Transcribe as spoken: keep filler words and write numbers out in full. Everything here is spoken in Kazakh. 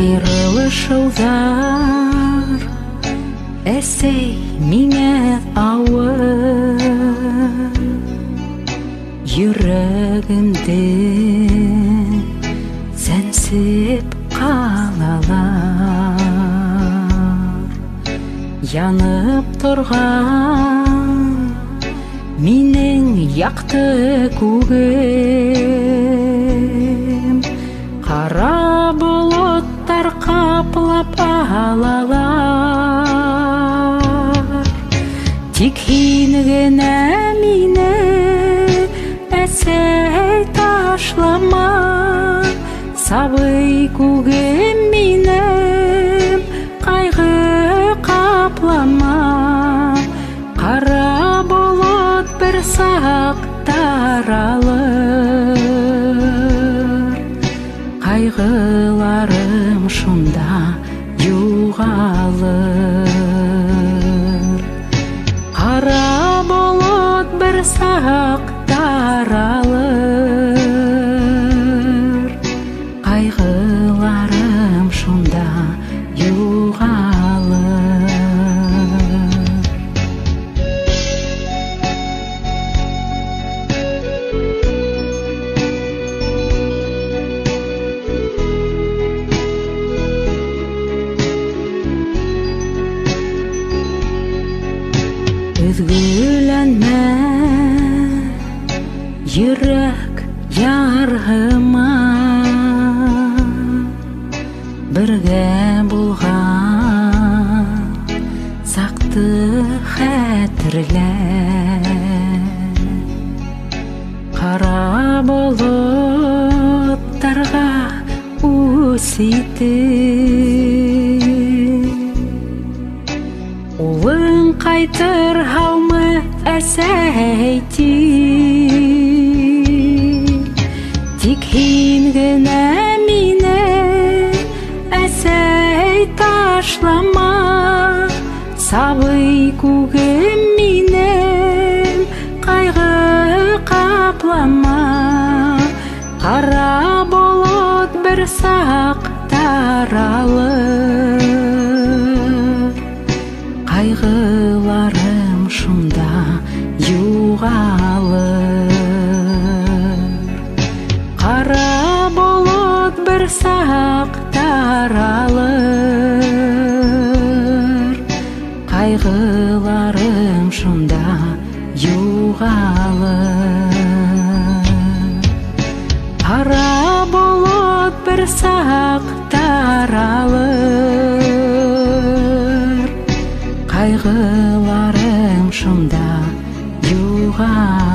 Қайырлы жылдар әсей миңе ауыр, жүрегімде сәнсіп қалалар. Янып тұрған менің яқты көгім, қара бұлттар қаплап алалар. Тек сен ғана мені әсей ташлама, сабый көгім менің қайғы қаплама. Қара бұлт бір сақ таралыр, қайғыларым шында юғалыр. Қара бұлт бір сақ таралыр, қайғыларым шында юғалыр. Üzgülenme yürek yargıma, birge bulgan saқты хәтерлә. Қара бұлттарға өсейті, улың қайтыр хаумы әсәйті. Тек сен ғана мені әсәй ташлама, сабый көгім менің қайғы қаплама. Қара бұлт бір сақ таралыр, қайғыларым шында юғалыр. Қара бұлт бір сақ таралыр, қайғыларым шында юғалыр. Қара бұлт бір сақ таралыр, қайғыларым шында юғалыр.